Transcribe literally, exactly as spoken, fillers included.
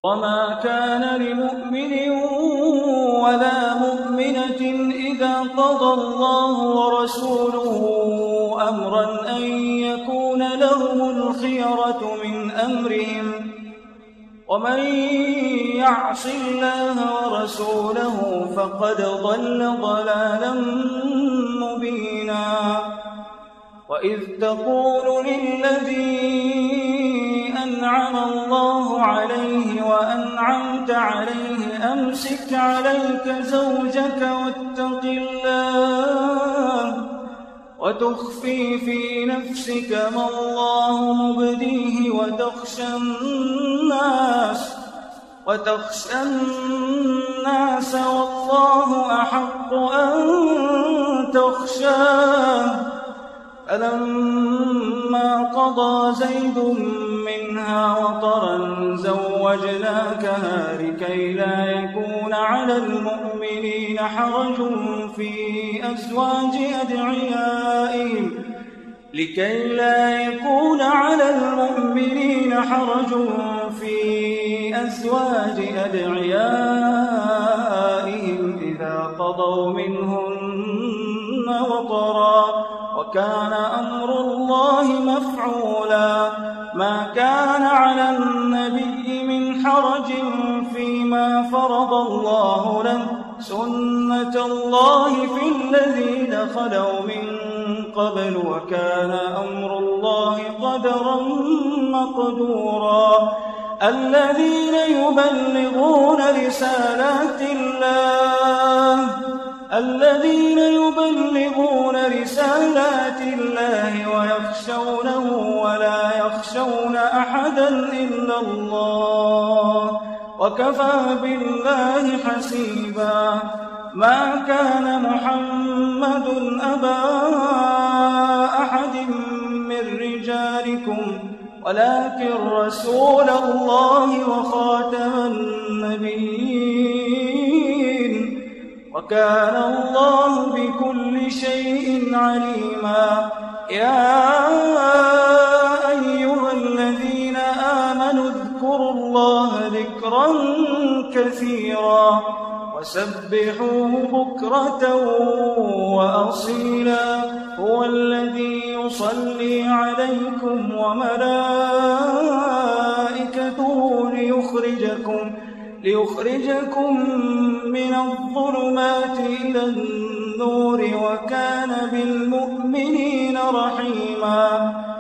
وما كان لمؤمن ولا مؤمنة إذا قضى الله ورسوله أمرا أن يكون لهم الخيرة من أمرهم ومن يعص الله ورسوله فقد ضل ضلالا مبينا. وإذ تقول للذي أنعم الله عليه وأنعمت عليه أمسك عليك زوجك واتق الله وتخفي في نفسك ما الله مبديه وتخشى الناس وتخشى الناس والله أحق أن تخشاه. فلما قضى زيد منها وطرا زوجناكها لكي لا يكون على المؤمنين حرج في أزواج أدعيائهم لكي لا يكون على المؤمنين حرج في أزواج أدعيائهم إذا قضوا منهن وطرا وكان أمر الله مفعولا. ما كان على النبي من حرج فيما فرض الله له سنة الله في الذين خلوا من قبل وكان أمر الله قدرا مقدورا. الذين يبلغون رسالات الله الذين يبلغون رسالات الله ويخشونه ولا يخشون أحدا إلا الله وكفى بالله حسيبا. ما كان محمد أبا أحد من رجالكم ولكن رسول الله وخاتم النبيين وكان الله بكل شيء عليما. يا أيها الذين آمنوا اذكروا الله ذكرا كثيرا وسبحوه بكرة وأصيلا. هو الذي يصلي عليكم وملائكته ليخرجكم ليخرجكم من الظلمات إلى النور وكان بالمؤمنين رحيما.